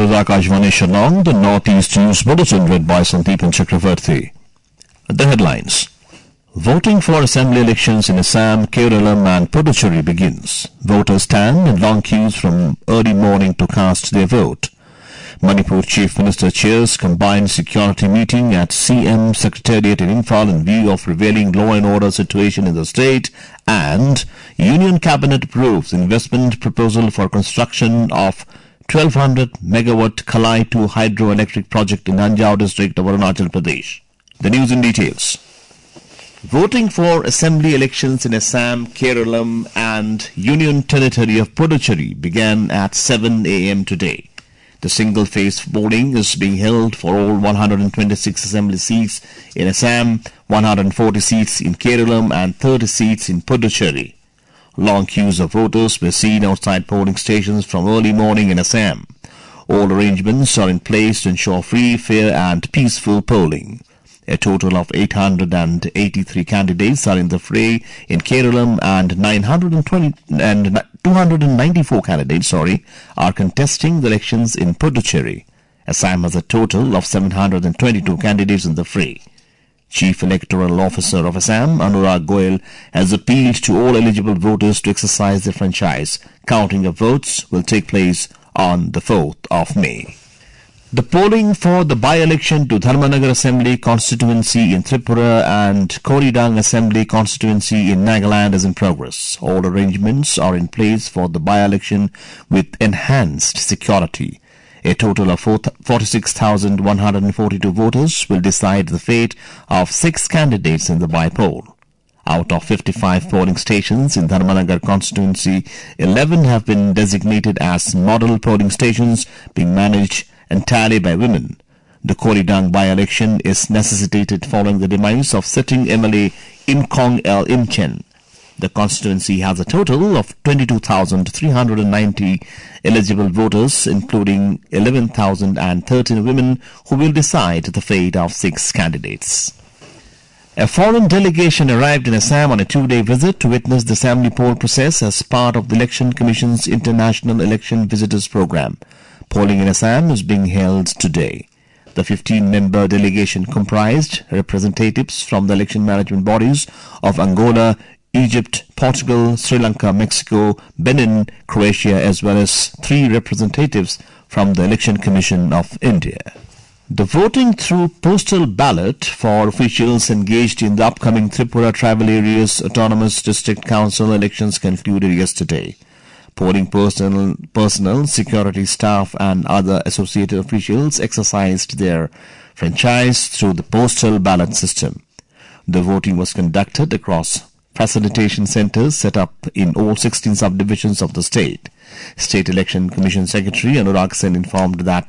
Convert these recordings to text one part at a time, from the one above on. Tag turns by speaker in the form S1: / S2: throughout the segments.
S1: is Akashvani Shillong, the Northeast News Bulletin read by Sandeepan Chakravarti. The headlines. Voting for assembly elections in Assam, Kerala and Puducherry begins. Voters stand in long queues from early morning to cast their vote. Manipur Chief Minister chairs combined security meeting at CM Secretariat in Imphal in view of prevailing law and order situation in the state, and Union Cabinet approves investment proposal for construction of 1200 megawatt Kalai 2 hydroelectric project in Anjao district of Arunachal Pradesh. The news in details. Voting for assembly elections in Assam, Kerala and Union Territory of Puducherry began at 7 a.m. today. The single-phase voting is being held for all 126 assembly seats in Assam, 140 seats in Kerala and 30 seats in Puducherry. Long queues of voters were seen outside polling stations from early morning in Assam. All arrangements are in place to ensure free, fair and peaceful polling. A total of 883 candidates are in the fray in Kerala and 294 candidates are contesting the elections in Puducherry. Assam has a total of 722 candidates in the fray. Chief Electoral Officer of Assam, Anurag Goyal, has appealed to all eligible voters to exercise their franchise. Counting of votes will take place on the 4th of May. The polling for the by-election to Dharmanagar Assembly constituency in Tripura and Koridang Assembly constituency in Nagaland is in progress. All arrangements are in place for the by-election with enhanced security. A total of 46,142 voters will decide the fate of 6 candidates in the by-poll. Out of 55 polling stations in Dharmanagar constituency, 11 have been designated as model polling stations being managed entirely by women. The Koridang by-election is necessitated following the demise of sitting MLA Imkong L. Imchen. The constituency has a total of 22,390 eligible voters, including 11,013 women who will decide the fate of 6 candidates. A foreign delegation arrived in Assam on a 2-day visit to witness the assembly poll process as part of the Election Commission's International Election Visitors Program. Polling in Assam is being held today. The 15-member delegation comprised representatives from the election management bodies of Angola, Egypt, Portugal, Sri Lanka, Mexico, Benin, Croatia, as well as 3 representatives from the Election Commission of India. The voting through postal ballot for officials engaged in the upcoming Tripura Tribal Areas Autonomous District Council elections concluded yesterday. Polling personnel, security staff and other associated officials exercised their franchise through the postal ballot system. The voting was conducted across facilitation centers set up in all 16 subdivisions of the state. State Election Commission Secretary Anurag Sen informed that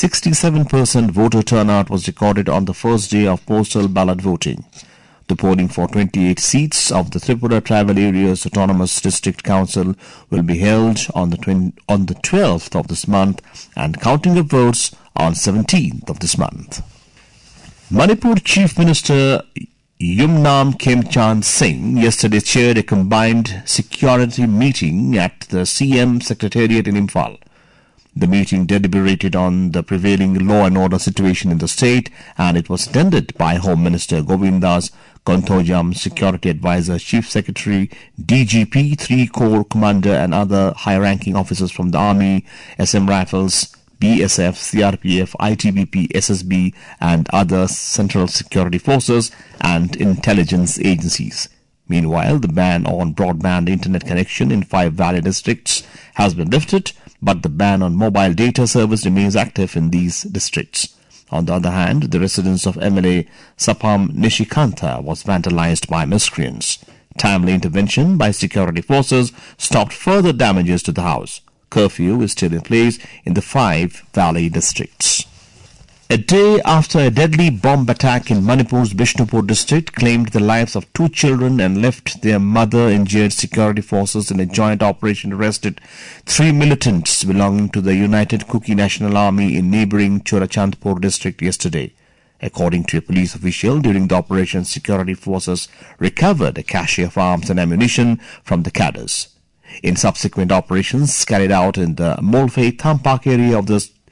S1: 67% voter turnout was recorded on the first day of postal ballot voting. The polling for 28 seats of the Tripura Tribal Areas Autonomous District Council will be held on the 12th of this month and counting of votes on 17th of this month. Manipur Chief Minister Yumnam Khemchand Singh yesterday chaired a combined security meeting at the CM Secretariat in Imphal. The meeting deliberated on the prevailing law and order situation in the state, and it was attended by Home Minister Govindas Konthojam, Security Advisor, Chief Secretary, DGP, 3 Corps Commander and other high-ranking officers from the Army, SM Rifles, BSF, CRPF, ITBP, SSB and other central security forces and intelligence agencies. Meanwhile, the ban on broadband internet connection in 5 valley districts has been lifted, but the ban on mobile data service remains active in these districts. On the other hand, the residence of MLA Sapam Nishikanta was vandalized by miscreants. Timely intervention by security forces stopped further damages to the house. Curfew is still in place in the 5 valley districts. A day after a deadly bomb attack in Manipur's Bishnupur district claimed the lives of 2 children and left their mother injured, security forces in a joint operation arrested 3 militants belonging to the United Kuki National Army in neighboring Chorachandpur district yesterday. According to a police official, during the operation, security forces recovered a cache of arms and ammunition from the cadres. In subsequent operations carried out in the Molfei Thampak area of the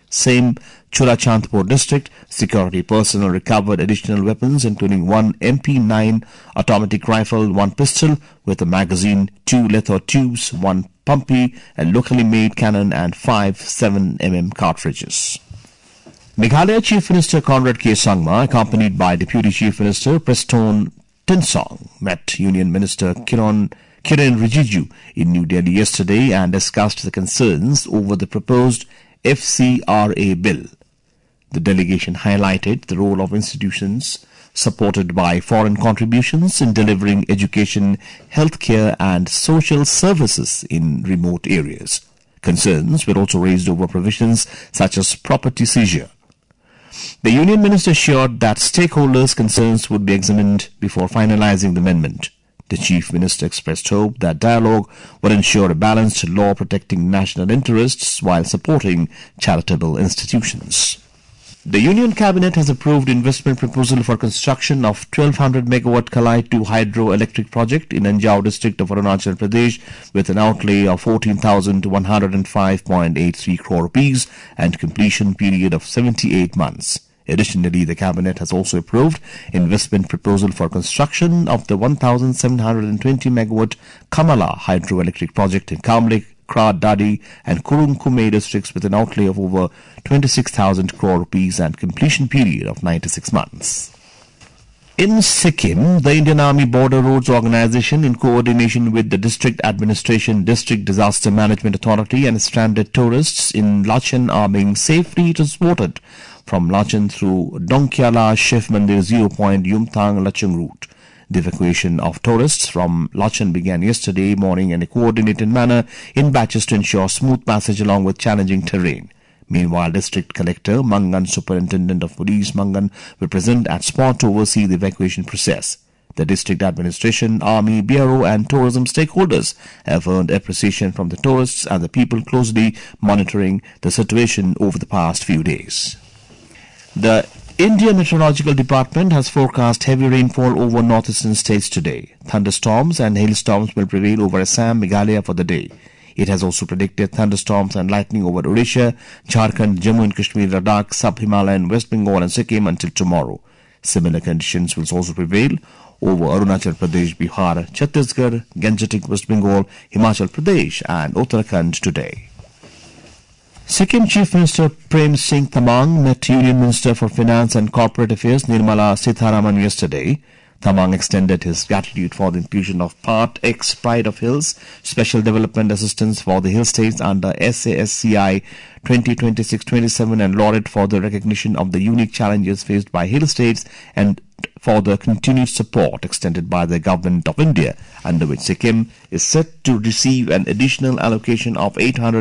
S1: Same Churachandpur district, security personnel recovered additional weapons including one MP9 automatic rifle, one pistol with a magazine, 2 lethal tubes, 1 pumpy, a locally made cannon and 5 7mm cartridges. Meghalaya Chief Minister Conrad K. Sangma, accompanied by Deputy Chief Minister Preston Tinsong, met Union Minister Kiren Rijiju in New Delhi yesterday and discussed the concerns over the proposed FCRA bill. The delegation highlighted the role of institutions supported by foreign contributions in delivering education, healthcare and social services in remote areas. Concerns were also raised over provisions such as property seizure. The Union Minister assured that stakeholders' concerns would be examined before finalizing the amendment. The Chief Minister expressed hope that dialogue would ensure a balanced law protecting national interests while supporting charitable institutions. The Union Cabinet has approved investment proposal for construction of 1200 megawatt Kalai 2 hydroelectric project in Anjao district of Arunachal Pradesh with an outlay of 14,105.83 crore rupees and completion period of 78 months. Additionally, the Cabinet has also approved investment proposal for construction of the 1,720 megawatt Kamala hydroelectric project in Kamlik, Kra Dadi and Kurunkume districts with an outlay of over 26,000 crore rupees and completion period of 96 months. In Sikkim, the Indian Army Border Roads Organization, in coordination with the District Administration, District Disaster Management Authority and stranded tourists in Lachen are being safely transported from Lachen through Dongkyala Shiv Mandir 0 Point Yumthang Lachung route. The evacuation of tourists from Lachen began yesterday morning in a coordinated manner in batches to ensure smooth passage along with challenging terrain. Meanwhile, District Collector Mangan, Superintendent of Police Mangan will present at spot to oversee the evacuation process. The district administration, army, bureau and tourism stakeholders have earned appreciation from the tourists and the people closely monitoring the situation over the past few days. The Indian Meteorological Department has forecast heavy rainfall over northeastern states today. Thunderstorms and hailstorms will prevail over Assam, Meghalaya for the day. It has also predicted thunderstorms and lightning over Odisha, Jharkhand, Jammu and Kashmir, Ladakh, Sub-Himalayan, West Bengal and Sikkim until tomorrow. Similar conditions will also prevail over Arunachal Pradesh, Bihar, Chhattisgarh, Gangetic, West Bengal, Himachal Pradesh and Uttarakhand today. Sikkim Chief Minister Prem Singh Thamang met Union Minister for Finance and Corporate Affairs Nirmala Sitharaman yesterday. Thamang extended his gratitude for the inclusion of Part X Pride of Hills Special Development Assistance for the Hill States under SASCI 2026-27 and lauded for the recognition of the unique challenges faced by Hill States and for the continued support extended by the Government of India, under which Sikkim is set to receive an additional allocation of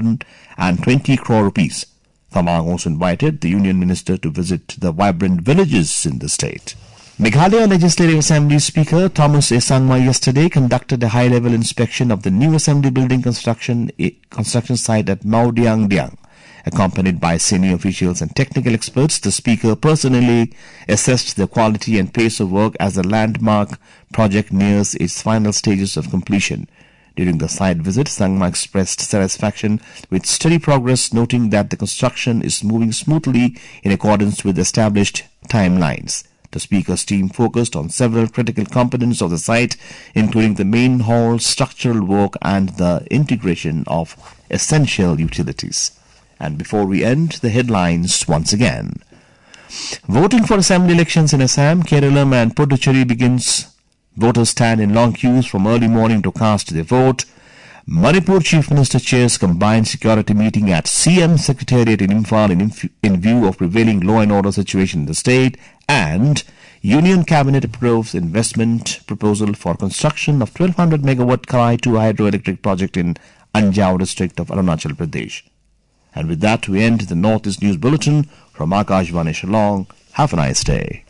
S1: 820 crore rupees. Thamang also invited the Union Minister to visit the vibrant villages in the state. Meghalaya Legislative Assembly Speaker Thomas A. Sangma yesterday conducted a high-level inspection of the new assembly building construction site at Maudiang Diang. Accompanied by senior officials and technical experts, the Speaker personally assessed the quality and pace of work as the landmark project nears its final stages of completion. During the site visit, Sangma expressed satisfaction with steady progress, noting that the construction is moving smoothly in accordance with established timelines. The Speaker's team focused on several critical components of the site, including the main hall, structural work and the integration of essential utilities. And before we end, the headlines once again. Voting for assembly elections in Assam, Kerala and Puducherry begins. Voters stand in long queues from early morning to cast their vote. Manipur Chief Minister chairs combined security meeting at CM Secretariat in Imphal in view of prevailing law and order situation in the state. And Union Cabinet approves investment proposal for construction of 1200 megawatt Kalai 2 hydroelectric project in Anjao district of Arunachal Pradesh. And with that, we end the Northeast News Bulletin from Akashvani Shillong. Have a nice day.